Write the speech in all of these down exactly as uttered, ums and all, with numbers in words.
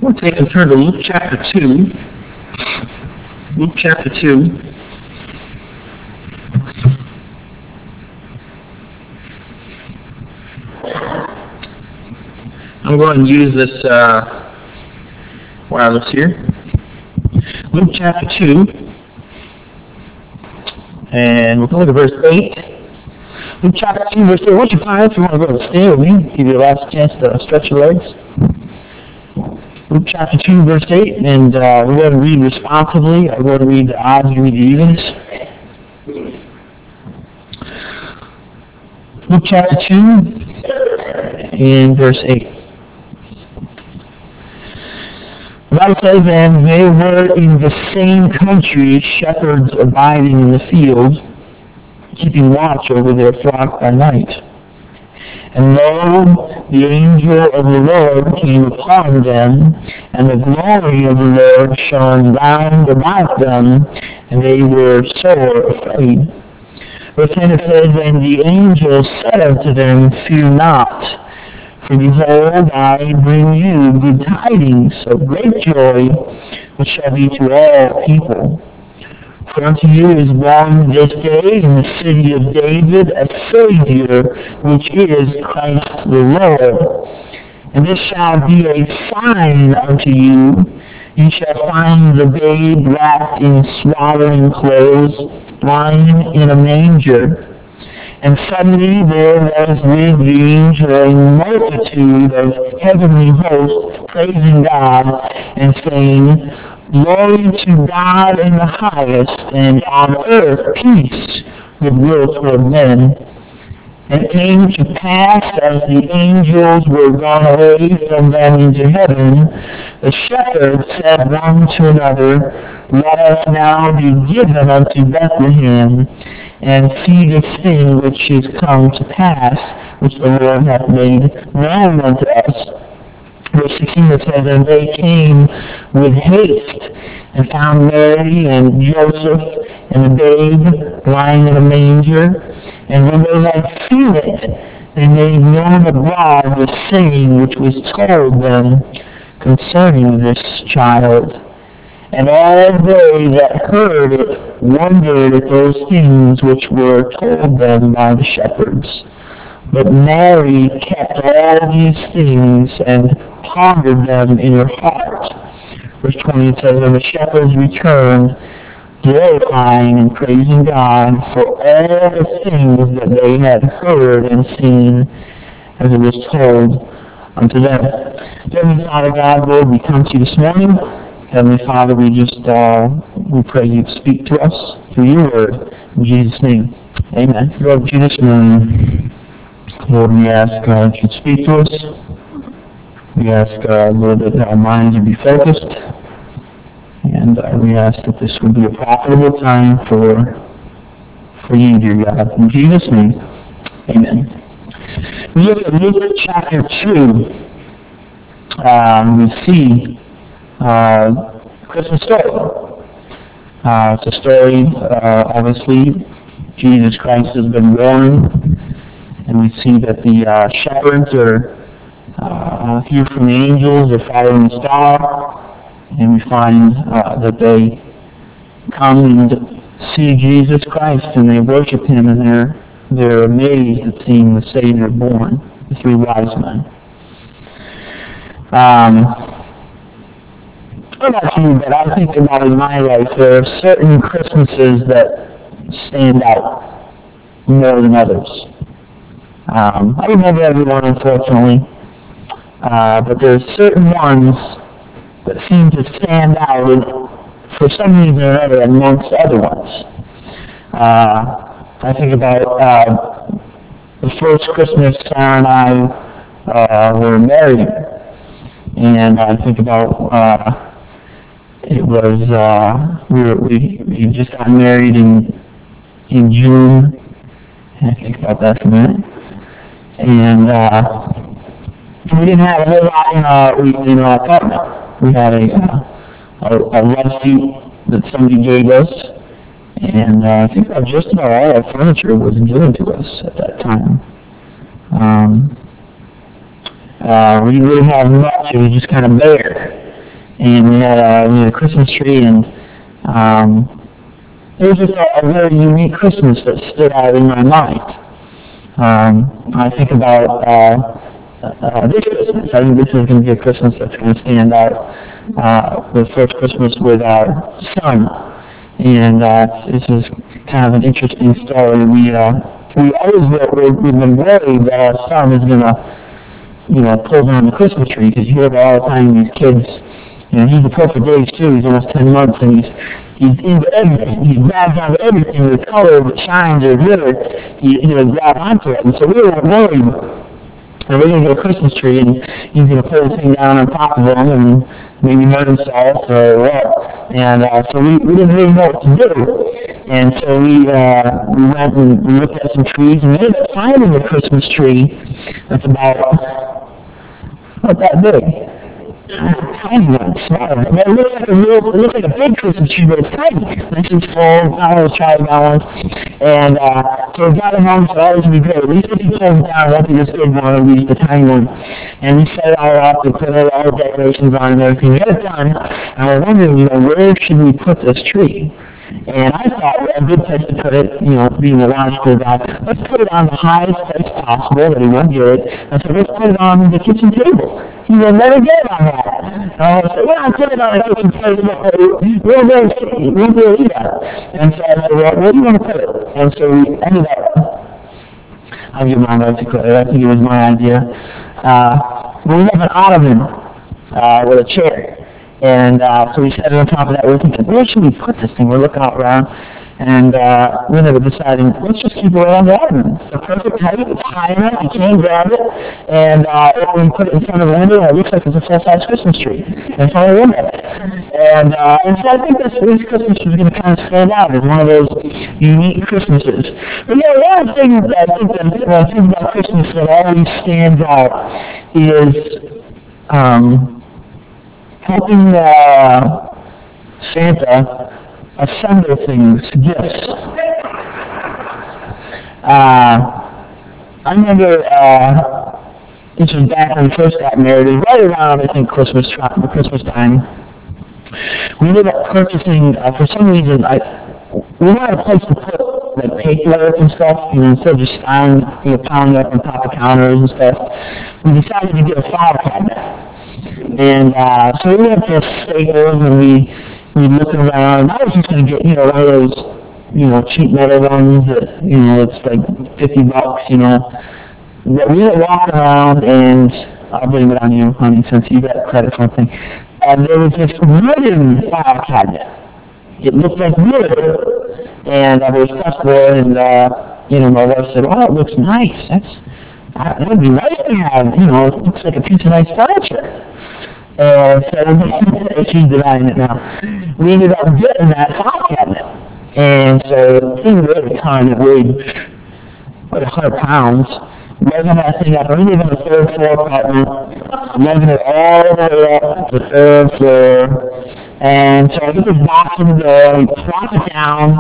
We'll take and turn to Luke chapter two. Luke chapter two. I'm going to use this uh, wireless here. Luke chapter two. And we'll look at verse eight. Luke chapter two, verse eight. Once you find it, if you want to go and stay with me, give you the last chance to stretch your legs. Luke chapter two, verse eight, and uh, we're going to read responsibly. I'm going to read the odds, you read the evens. Luke chapter two, and verse eight. The Bible says, and they were in the same country, shepherds abiding in the field, keeping watch over their flock by night. And lo, the angel of the Lord came upon them, and the glory of the Lord shone round about them, and they were sore afraid. Verse ten it says, and the angel said unto them, fear not, for behold, I bring you good tidings of great joy, which shall be to all people. For unto you is born this day in the city of David a Savior, which is Christ the Lord. And this shall be a sign unto you. You shall find the babe wrapped in swaddling clothes, lying in a manger. And suddenly there was with the angel a multitude of heavenly hosts praising God and saying, glory to God in the highest, and on earth peace, goodwill toward men. And it came to pass, as the angels were gone away from them into heaven, the shepherds said one to another, let us now be given unto Bethlehem, and see this thing which is come to pass, which the Lord hath made known unto us. Verse sixteen it says, and they came with haste, and found Mary and Joseph and the babe lying in a manger. And when they had seen it, they made known abroad the saying which was told them concerning this child. And all they that heard it wondered at those things which were told them by the shepherds. But Mary kept all these things and pondered them in her heart. Verse twenty it says, and the shepherds returned, glorifying and praising God for all the things that they had heard and seen, as it was told unto them. Heavenly Father God, Lord, we come to you this morning. Heavenly Father, we just, uh, we pray you speak to us through your word. In Jesus' name, amen. Lord, you this morning, Lord, we ask uh, that you speak to us. We ask, uh, Lord, that our minds would be focused. And uh, we ask that this would be a profitable time for, for you, dear God. In Jesus' name, amen. We look at Luke chapter two. Um, we see uh, Christmas story. Uh, it's a story, uh, obviously, Jesus Christ has been born, and we see that the uh, shepherds are uh, hear from the angels, they're following the star, and we find uh, that they come and see Jesus Christ, and they worship him, and they're they're amazed at seeing the Savior born, the three wise men. Um, I don't know about you, but I think about in my life, there are certain Christmases that stand out more than others. Um, I remember everyone, unfortunately, uh, but there's certain ones that seem to stand out for some reason or another amongst other ones. Uh, I think about uh, the first Christmas Sarah and I uh, were married, and I think about uh, it was uh, we were we, we just got married in in June. And I think about that for a minute, and uh, we didn't have a whole lot in our in our apartment. We had a uh, a, a love seat that somebody gave us. And uh, I think that just about all our furniture was given to us at that time. Um, uh, we didn't really have much. It was just kind of bare. and we had a, we had a Christmas tree, and um, it was just a, a very unique Christmas that stood out in my mind. Um, I think about uh, uh, this Christmas. I think this is going to be a Christmas that's going to stand out. Uh, the first Christmas with our son, and uh, this is kind of an interesting story. We uh, we always were, we've been worried that our son is going to, you know, pull down the Christmas tree, because you hear about all the time these kids. You know, he's a perfect age too. He's almost ten months, and he's he's into everything. He grabs onto everything with color, that shines or glitter. He he'll grab onto it, and so we were worried. And we're going to get a Christmas tree, and he's going to pull the thing down on top of him, and maybe hurt himself or what. And uh, so we, we didn't really know what to do. And so we uh, we went and we looked at some trees, and we ended up finding a Christmas tree that's about, not that big. Tiny one, smaller. It looks like a real, it looks like a big Christmas tree, but it's tiny. This is full. I was trying that one, and uh, so we got it home. So that was be great. At least if he pulls down, it won't be this big one. It'll be the tiny one. And we set it all up. We put all our decorations on and everything. We got it done, and we're wondering, you know, where should we put this tree? And I thought a good place to put it, you know, being a logical guy, let's put it on the highest place possible that he won't get it. And so let's put it on the kitchen table. He will never get it on that. And I said, well, I'll put it on the kitchen table. We'll never see. We'll never eat it. And so I said, well, where do you want to put it? And so we ended up, I'll give my notes to credit. I think it was my idea. Uh, we have an ottoman uh, with a chair. And uh, so we sat on top of that. We were thinking, where should we put this thing? We're looking all around, and uh, we ended up deciding, let's just keep it right on the ottoman. It's the perfect height. It's high enough. You can't grab it. And uh, when we put it in front of the window, it looks like it's a full-size Christmas tree in front of the window. And, uh, and so I think this, this Christmas is going to kind of stand out as one of those unique Christmases. But yeah, one of the things that I think that when I think about Christmas that always stands out is um, helping uh, Santa assemble things, gifts. Uh, I remember uh, this was back when we first got married, and right around, I think, Christmas, Christmas time. We ended up purchasing, uh, for some reason, I, we wanted a place to put like paper and stuff, you know, instead of just styling, you know, piling up on top of counters and stuff. We decided to get a file cabinet. And uh, so we went to Staples, and we we looked around. I was just going to get, you know, one of those, you know, cheap metal ones that, you know, it's like fifty bucks, you know. But we were walking around, and I'll blame it on you, honey, since you got credit for something. And there was this wooden file cabinet. It looked like wood, and uh, there was plywood, and uh, you know, my wife said, "Oh, it looks nice. That's uh, that would be nice to have. You know, it looks like a piece of nice furniture." And so she's denying it now. We ended up getting that file cabinet, and so the thing at the time it weighed about a hundred pounds. Lugging that thing up, we live on the third floor apartment, lugging it all the way up to the third floor. And so I get this box in the door, we plop it down,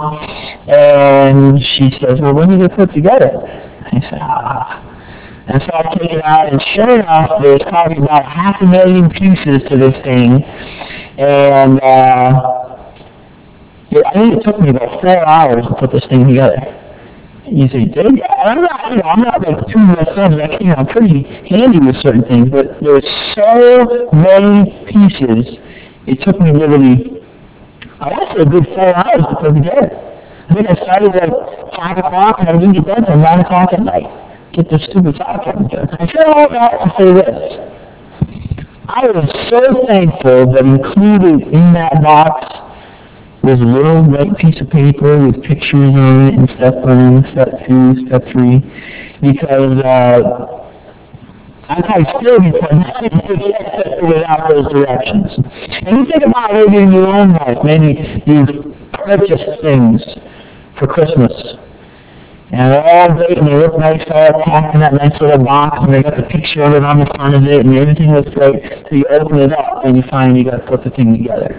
and she says, "Well, when are you going to put it together?" I said, ah. And so I take it out, and sure enough, there's probably about half a million pieces to this thing. And uh, it, I think it took me about four hours to put this thing together. You say, "Did you?" I'm not, you know, I'm not like too much fun. Like, you know, I'm pretty handy with certain things, but there were so many pieces. It took me literally, I would say, a good four hours to put together. I think I started at five o'clock, and I didn't get done until nine o'clock at night. Get this stupid file cabinet together. I said all that to say this. I was so thankful that included in that box was a little white piece of paper with pictures on it and step one, step two, step three, because uh, I probably still be putting without those directions. And you think about maybe in your own life, maybe you've purchased things for Christmas, and they're all great, and they look nice, all packed in that nice little box, and they got the picture of it on the front of it, and everything looks great, so you open it up, and you find you got to put the thing together.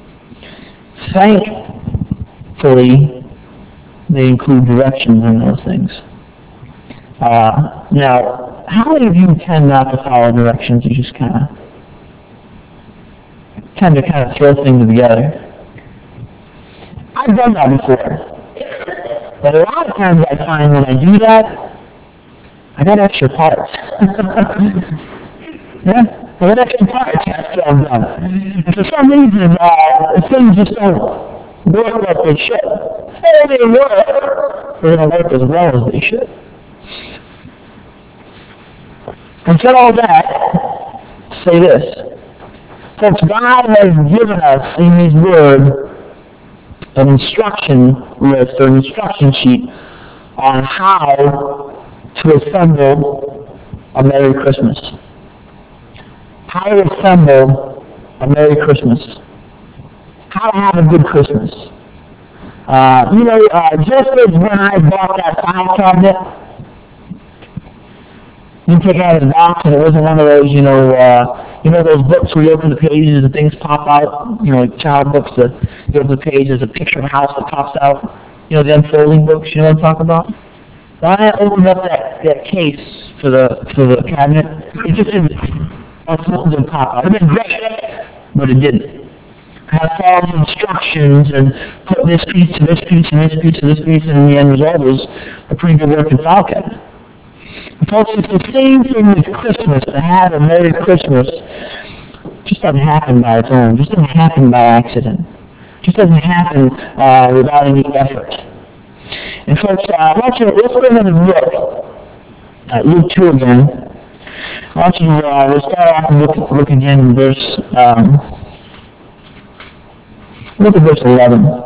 Thankfully, they include directions in those things. Uh, now, how many of you tend not to follow directions? You just kind of tend to kind of throw things together. I've done that before. But a lot of times I find when I do that, I got extra parts. Yeah, I got extra parts after I'm done. And for some reason, uh, things just don't work like they should. Hey, they work, they're going to work as well as they should. And said all that, say this. Since God has given us in His Word an instruction list or an instruction sheet on how to assemble a Merry Christmas. How to assemble a Merry Christmas. How to have a good Christmas. Uh, you know, uh, just as when I bought that file cabinet, you take it out of the box and it wasn't one of those, you know, uh, you know those books where you open the pages and things pop out, you know, like child books that you open the page, there's a picture of a house that pops out, you know, the unfolding books, you know what I'm talking about? When I opened up that, that case for the for the cabinet, it just didn't, unfold and pop out. It would have been great, but it didn't. I had to follow the instructions and put this piece to this piece and this piece to this piece, and in the end result was a pretty good working file cabinet. Folks, it's the same thing with Christmas. To have a Merry Christmas just doesn't happen by its own. Just doesn't happen by accident. Just doesn't happen uh, without any effort. And folks, uh, I want you to, let's go ahead and look at Luke two again. I want you to, uh, we'll start off and look, look again in verse, um, look at verse eleven.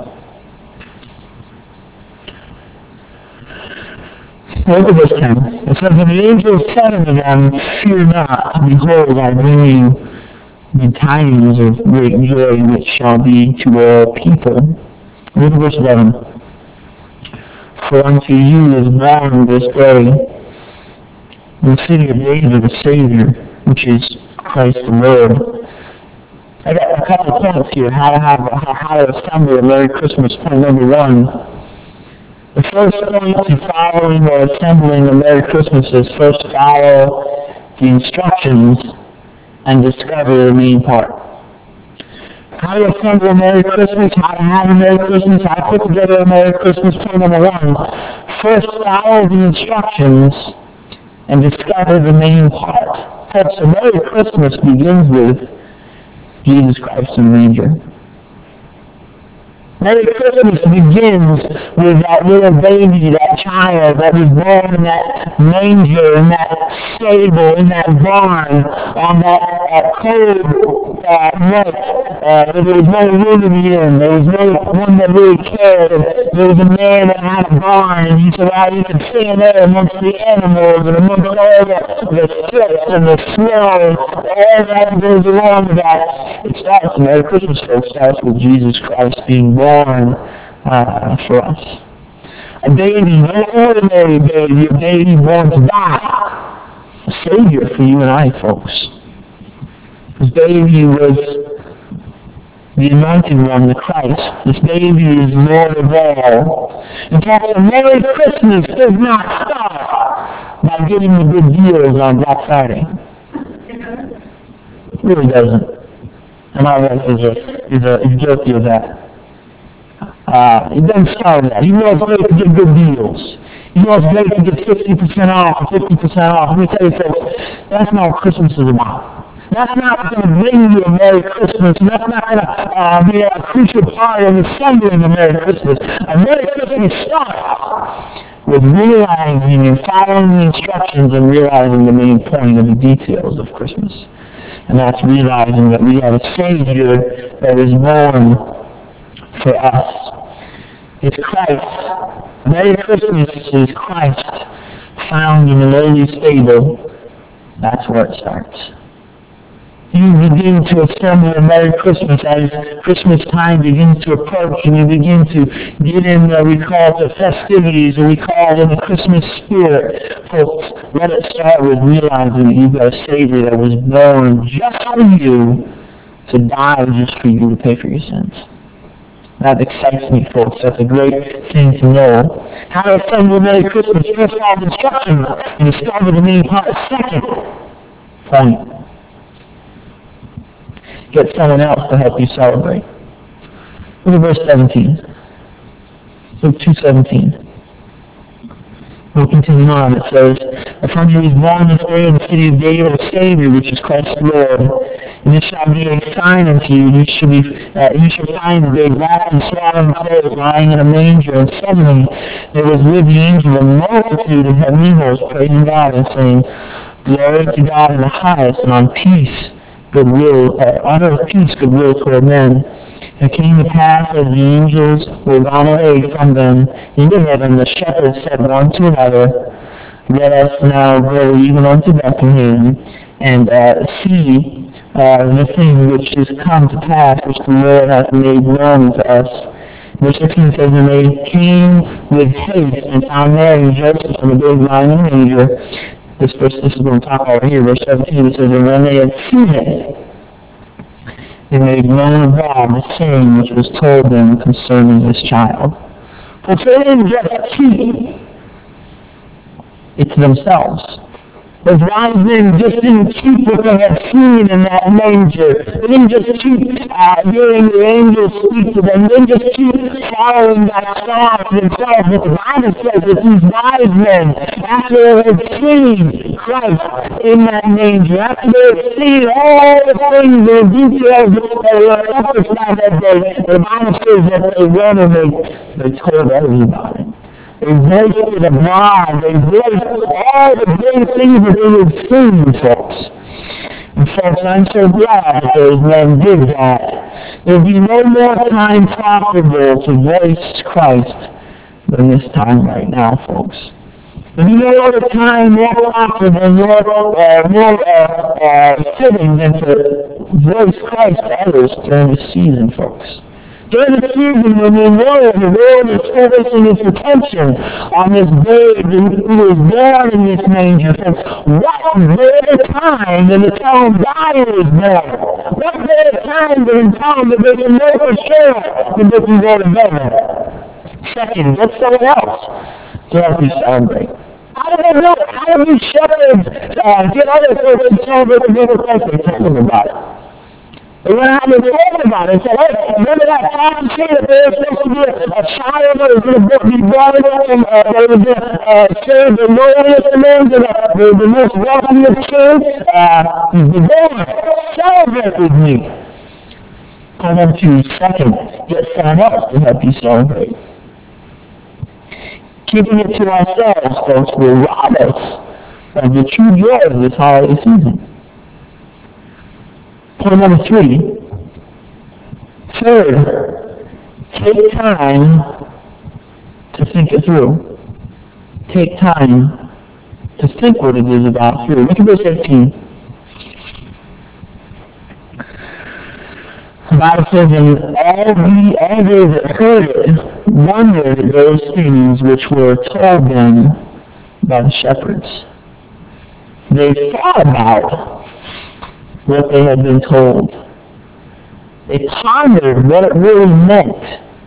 Look at verse ten. It says, and the angel said unto them, fear not, behold, I bring you the tidings of great joy which shall be to all people. Look at verse eleven. For unto you is born this day in the city of David a Savior, which is Christ the Lord. I got a couple of points here, how to have how, how to assemble a Merry Christmas. Point number one. The first point to following or assembling a Merry Christmas is first follow the instructions and discover the main part. How to assemble a Merry Christmas, how to have a Merry Christmas, how to put together a Merry Christmas. Point number one, first follow the instructions and discover the main part. Folks, a Merry Christmas begins with Jesus Christ in the manger. Merry Christmas begins with that little baby, that child that was born in that manger, in that stable, in that barn, on that uh, cold uh, night. Uh, there was no room in the inn. There was no one that really cared. And there was a man that had a barn, and he said, well, you can stand there amongst the animals and amongst all the, the sweat and the smell and all that goes along with that. It starts, Merry Christmas, folks, starts with Jesus Christ being born. Born uh, for us. A baby, no ordinary baby, a baby born to die. A Savior for you and I, folks. This baby was the anointed one, the Christ. This baby is Lord of all. In fact, a Merry Christmas does not start by getting the good deals on Black Friday. It really doesn't. And my wife is, a, is, a, is guilty of that. Uh, it doesn't start with that. You know it's great to get good deals. You know it's great to get fifty percent off, fifty percent off. Let me tell you folks, that's not what Christmas is about. That's not going to bring you a Merry Christmas. And that's not going to uh, be a crucial part of assembling a Merry Christmas. A Merry Christmas starts with realizing and following the instructions and realizing the main point of the details of Christmas. And that's realizing that we have a Savior that is born for us. It's Christ. Merry Christmas is Christ found in a lowly stable. That's where it starts. You begin to assemble a Merry Christmas as Christmas time begins to approach, and you begin to get in what we call the festivities, or we call it the Christmas spirit. Folks, let it start with realizing that you've got a Savior that was born just for you, to die just for you, to pay for your sins. That excites me, folks. That's a great thing to know. How to assemble a Merry Christmas. First follow the instructions and discover the main part. Second point. get someone else to help you celebrate. Look at verse seventeen. Luke two seventeen. We'll continue on. It says, "Upon you is born this day in the city of David a Savior, which is Christ the Lord. And this shall be a sign unto you. You shall be, uh, you shall find the babe wrapped in swaddling clothes, lying in a manger." And suddenly there was with the angel a multitude of heavenly hosts, praising God and saying, "Glory to God in the highest, and on peace goodwill, uh, on earth peace goodwill toward men." It came to pass as the angels were gone away from them into heaven, the shepherds said one to another, "Let us now go even unto Bethlehem, and uh, see uh, the thing which is come to pass, which the Lord hath made known to us." Verse fifteen says, "And they came with haste and found Mary and Joseph and the babe lying in the manger." This verse, this is what I'm talking about here. Verse seventeen, it says, "And when they had seen it, they made known of God the saying which was told them concerning this child." For they didn't just keep it to themselves. Those wise men just didn't keep what they had seen in that manger. They didn't just keep uh, hearing the angels speak to them. They didn't just keep following that song to themselves. But the Bible says that these wise men, after they had seen Christ in that manger, after they had seen all the things and the details that were accomplished by that day, the Bible says that they went and they, they told others about it. They voiced it abroad. They voiced all the great things that they had seen, folks. And folks, I'm so glad that those men did that. There will be no more time profitable to voice Christ than this time right now, folks. There will be no other time more profitable and more, uh, more uh, uh, fitting than to voice Christ to others during this season, folks. During the season when we know the world is focusing its attention on this babe who was born in this manger, what better time than to tell them God was born? What better time than to tell them that they can know for sure that they can go to heaven? Second, get someone else to help you celebrate. How do they know? How do these shepherds uh, get other folks to celebrate the birth of Christ? They tell them about it. They went out and they told about it and said, "Hey, remember that prophecy that there was supposed to be a, a child that was going to be born and uh, they were going to uh, save the lowliest of men, the, the, the most wealthiest king? Uh, he's been born. Celebrate with me." Come on to second, get someone else to help you celebrate. Keeping it to ourselves, folks, will rob us of the true joy of this holiday season. Point number three. Third, take time to think it through. Take time to think what it is about through. Look at verse eighteen. The Bible says, "And all the all they that heard it wondered at those things which were told them by the shepherds." They thought about what they had been told. They pondered what it really meant.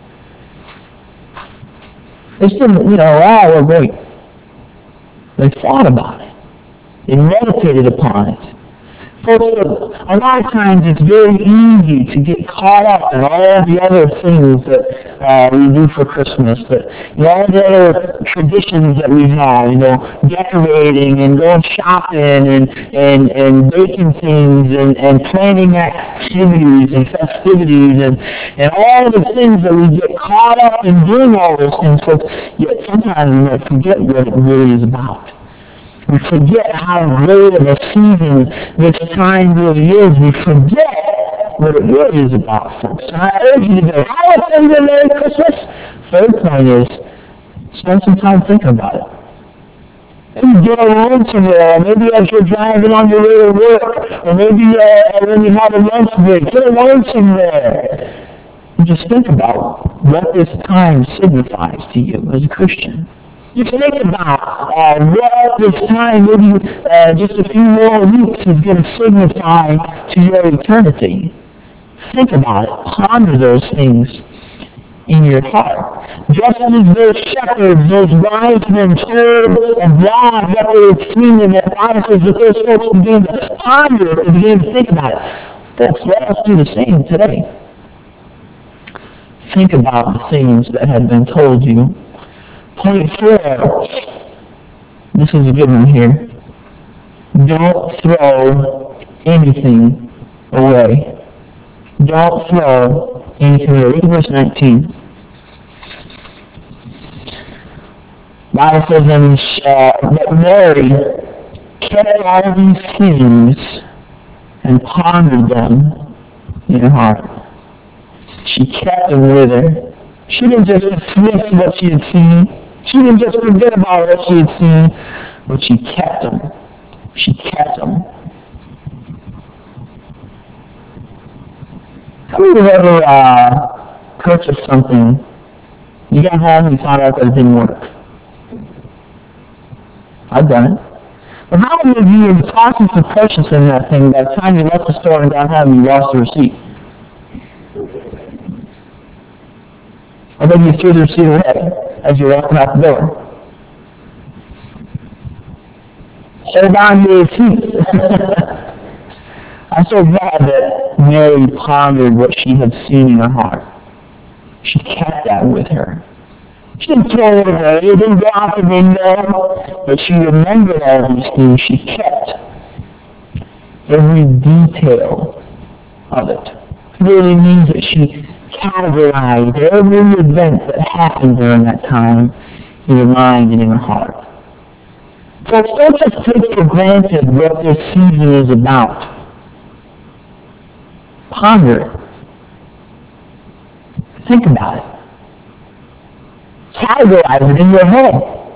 They didn't, you know, "Oh, well, great." They thought about it. They meditated upon it. Folks, a lot of times it's very easy to get caught up in all the other things that uh, we do for Christmas, that you know, all the other traditions that we have, you know, decorating and going shopping and and, and baking things and, and planning activities and festivities and, and all the things that we get caught up in doing all those things, folks, yet sometimes we might forget what it really is about. We forget how great of a season this time really is. We forget what it really is about, folks. And I urge you to go, how is things a Merry Christmas? Third point is, spend some time thinking about it. Maybe get alone somewhere, maybe as you're driving on your way to work, or maybe uh, when you have a lunch break, get alone somewhere. And just think about what this time signifies to you as a Christian. Just think about uh, what this time, maybe uh, just a few more weeks, is going to signify to your eternity. Think about it. Ponder those things in your heart. Just as those shepherds, those wise men told abroad what they had seen in their promises, that those folks began to ponder it and began to think about it. Folks, let us do the same today. Think about the things that have been told you. Point four. This is a good one here. Don't throw anything away. Don't throw anything away. Look at verse nineteen. The Bible says, and uh, that Mary kept all these things and pondered them in her heart. She kept them with her. She didn't just dismiss what she had seen. She didn't just forget about what she had seen, but she kept them. She kept them. How many of you have ever uh, purchased something, you got home and you found out that it didn't work? I've done it. But how many of you, in the process of purchasing that thing, by the time you left the store and got home, you lost the receipt? Or maybe you threw the receipt away as you were walking out the door. Hold on to your receipt. I'm so glad that Mary pondered what she had seen in her heart. She kept that with her. She didn't throw it away, it didn't go out the window, but she remembered all these things. She kept every detail of it. It really means that she categorized every event that happened during that time in her mind and in her heart. So don't just take for granted what this season is about. Ponder it. Think about it. Categorize it in your head.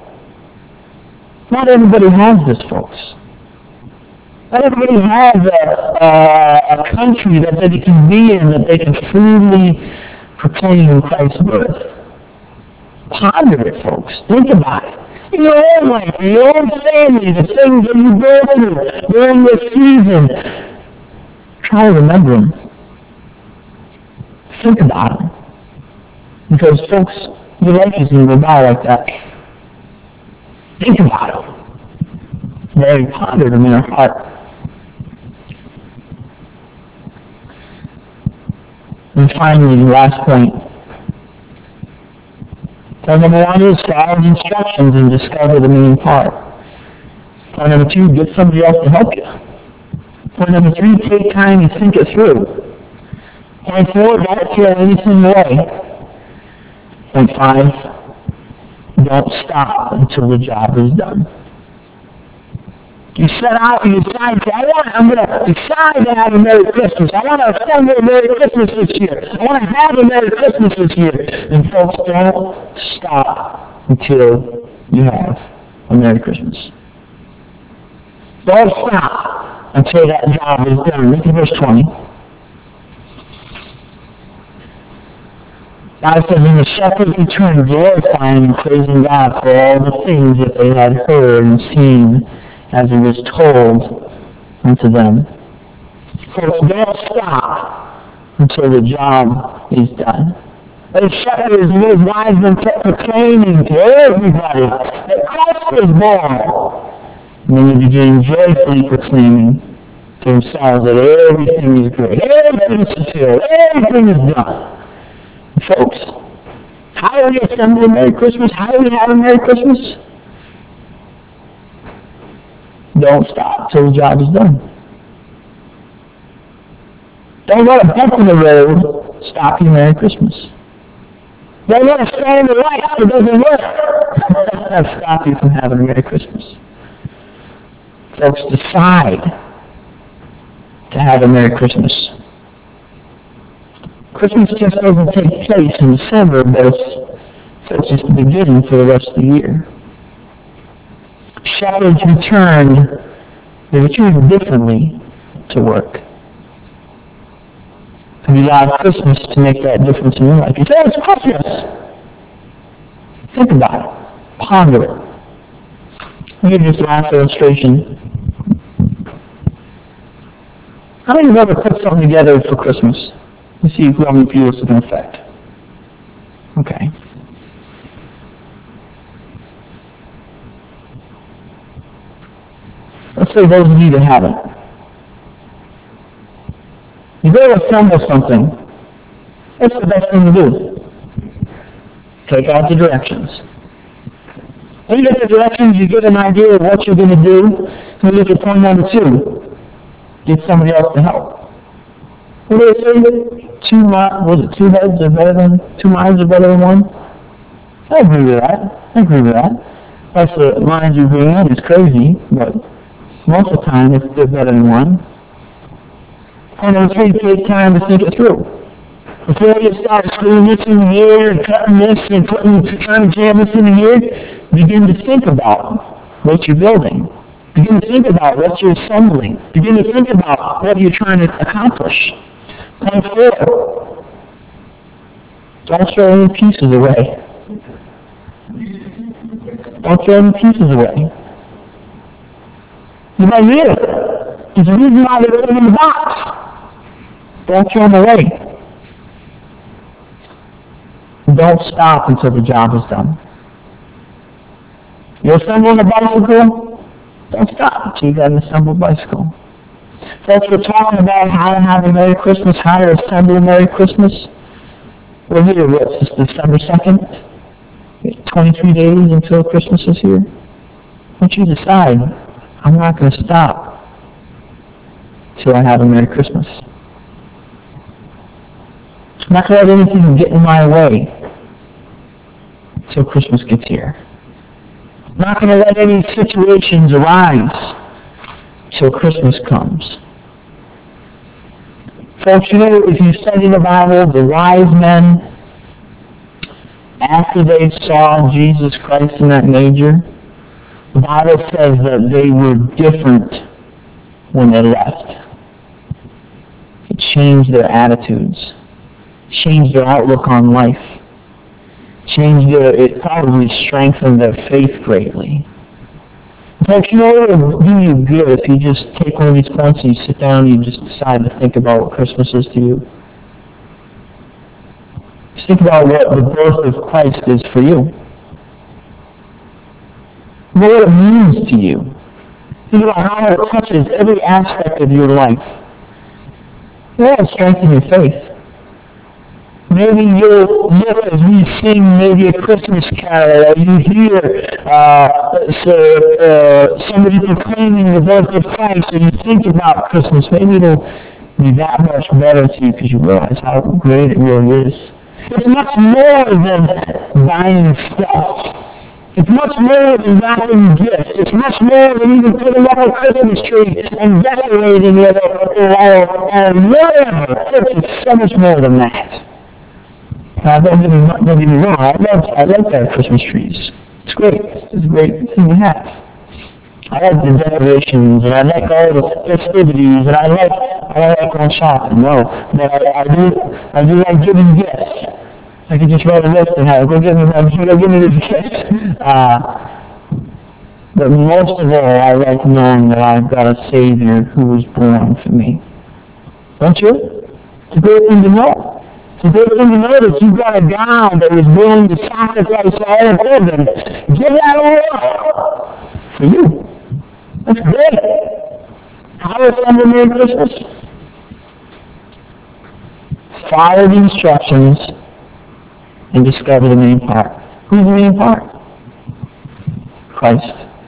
Not everybody has this, folks. Not everybody has a, a, a country that they can be in, that they can freely proclaim Christ's birth. Ponder it, folks. Think about it. In your own life, in your own family, the things that you go through during this season, try to remember them. Think about them. Because, folks, your life is going to go by like that. Think about them. Mary pondered them in her heart. And finally, the last point. Point number one is follow the instructions and discover the main part. Point number two, get somebody else to help you. Point number three, take time and think it through. Point four, don't throw anything away. Point five, don't stop until the job is done. You set out and you decide, I want, I'm going to decide to have a Merry Christmas. I want to spend a Merry Christmas this year. I want to have a Merry Christmas this year. And folks, don't stop until you have a Merry Christmas. Don't stop until that job is done. Look at verse twenty. God says, and the shepherds returned, glorifying and praising God for all the things that they had heard and seen as it was told unto them. So don't stop until the job is done. The shepherds and those wise men kept proclaiming to everybody that Christ was born. And then they began joyfully proclaiming to themselves that everything is great, everything is fulfilled, everything is done. Folks, how do we assemble a Merry Christmas? How do we have a Merry Christmas? Don't stop till the job is done. Don't let a bump in the road stop your Merry Christmas. Don't let a stand in the light that doesn't work stop you from having a Merry Christmas. Folks, decide to have a Merry Christmas. Christmas just doesn't take place in December, but it's, it's just the beginning for the rest of the year. Shepherds returned, they returned differently to work. Have you allowed Christmas to make that difference in your life? You say, it's Christmas! Think about it. Ponder it. Let me give you this last illustration. How many of you have ever put something together for Christmas? Let's see how many people this is going to affect. Okay. Let's say those of you that haven't. You go to assemble something. What's the best thing to do? Take out the directions. When you get the directions, you get an idea of what you're going to do. So look at point number two. Get somebody else to help. What do they say? Two miles, was it two heads are better than, two miles are better than one? I agree with that. I agree with that. That's the lines you bring in is crazy, but most of the time it's they're better than one. Point number three, take time to think it through. Before you start screwing this in here and cutting this and putting, trying to jam this in here, begin to think about what you're building. Begin to think about what you're assembling. Begin to think about what you're trying to accomplish. Point four, don't throw any pieces away. Don't throw any pieces away. You might need it. There's a reason why they're in the box. Don't throw them away. Don't stop until the job is done. You're assembling a bicycle? Don't stop until you got an assembled bicycle. Folks, we're talking about how to have a Merry Christmas, how to assemble a Merry Christmas. We're here, what, it's December second? twenty-three days until Christmas is here. Once you decide, I'm not going to stop till I have a Merry Christmas. I'm not going to let anything get in my way till Christmas gets here. I'm not going to let any situations arise till Christmas comes. Folks, you know, if you study the Bible, the wise men, after they saw Jesus Christ in that manger, the Bible says that they were different when they left. It changed their attitudes, changed their outlook on life, changed their, it probably strengthened their faith greatly. Folks, you know, it would do you good if you just take one of these points and you sit down and you just decide to think about what Christmas is to you. Just think about what the birth of Christ is for you. What it means to you. Think about how it touches every aspect of your life. It will strengthen your faith. Maybe you'll look as we sing maybe a Christmas carol, or you hear uh, so, uh, somebody proclaiming the birth of Christ, and you think about Christmas. Maybe it'll be that much better to you because you realize how great it really is. It's much more than buying stuff. It's much more than wrapping gifts. It's much more than even putting up a Christmas tree and decorating it or, or, or whatever. It's so much more than that. Now, don't get me, don't get me wrong, I love, I love that Christmas trees. It's great. It's a great thing to have. I like the decorations, and I like all the festivities, and I like, I like going shopping. No, but I, I do, I do like giving gifts. I can just write a list and have, go get me, go give me this gift. Uh, but most of all, I like knowing that I've got a Savior who was born for me. Don't you? It's a great thing to know. It's a great thing to know that you've got a God that was willing to sacrifice all of heaven. Give that all up for you. That's great. How to assemble Merry Christmas? Follow the instructions and discover the main part. Who's the main part? Christ.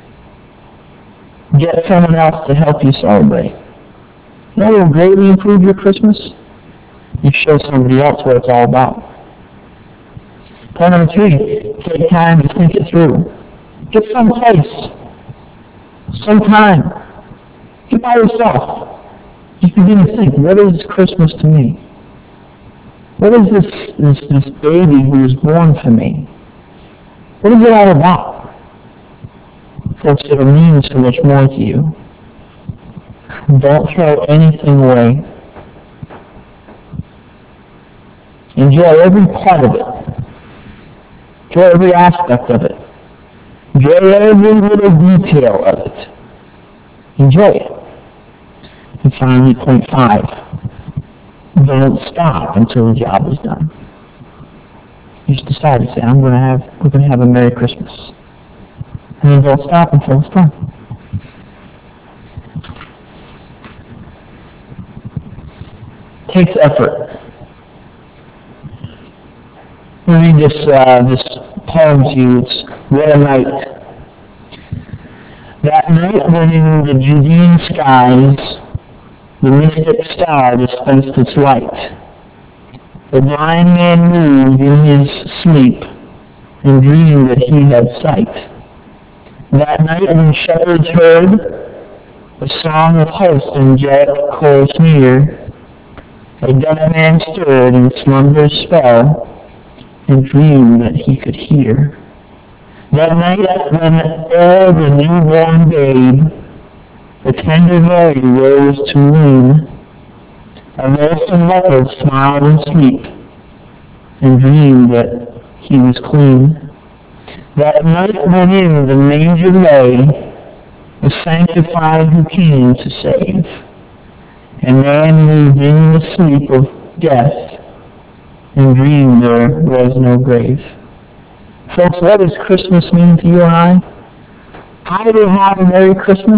Get someone else to help you celebrate. You know what will greatly improve your Christmas? You show somebody else what it's all about. Point number three, take time to think it through. Get some place, some time. Get by yourself. Just begin to think, what is Christmas to me? What is this, this, this baby who was born for me? What is it all about? Folks, it'll mean so much more to you. Don't throw anything away. Enjoy every part of it. Enjoy every aspect of it. Enjoy every little detail of it. Enjoy it. And finally, point five. Don't stop until the job is done. You just decide to say, I'm going to have, we're going to have a Merry Christmas. And then don't stop until it's done. takes effort. Let me read this, uh, this poem to you. It's What a Night. That night when in the Judean skies the mystic star dispensed its light, the blind man moved in his sleep and dreamed that he had sight. That night when shepherds heard the song of host and angelic chorus near, a deaf man stirred in slumber's spell and dreamed that he could hear. That night when o'er the newborn babe the tender Mary rose to wean, a lonesome leopard smiled in sleep and dreamed that he was clean. That night when in the manger lay the sanctified who came to save, and man moved in the sleep of death and dreamed there was no grave. Folks, what does Christmas mean to you and I? How do we have a Merry Christmas?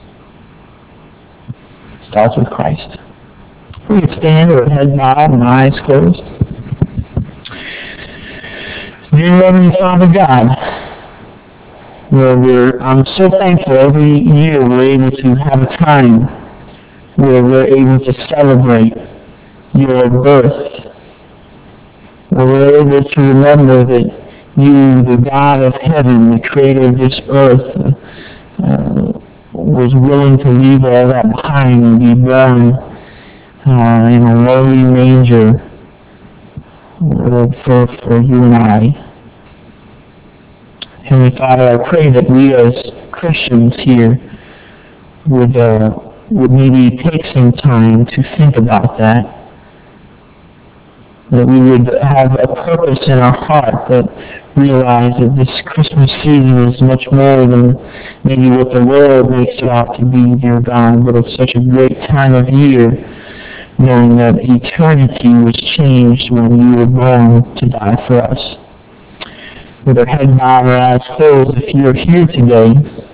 It starts with Christ. We could stand with heads bowed and eyes closed. Dear loving Father God, where we're, I'm so thankful every year we're able to have a time where we're able to celebrate your birth, where we're able to remember that you, the God of heaven, the creator of this earth, uh, was willing to leave all that behind and be born uh, in a lowly manger uh, for, for you and I. Heavenly Father, I pray that we as Christians here would, uh, would maybe take some time to think about that, that we would have a purpose in our heart that realize that this Christmas season is much more than maybe what the world makes it out to be, dear God, but it's such a great time of year, knowing that eternity was changed when you were born to die for us. With our head bowed, our eyes closed, if you're here today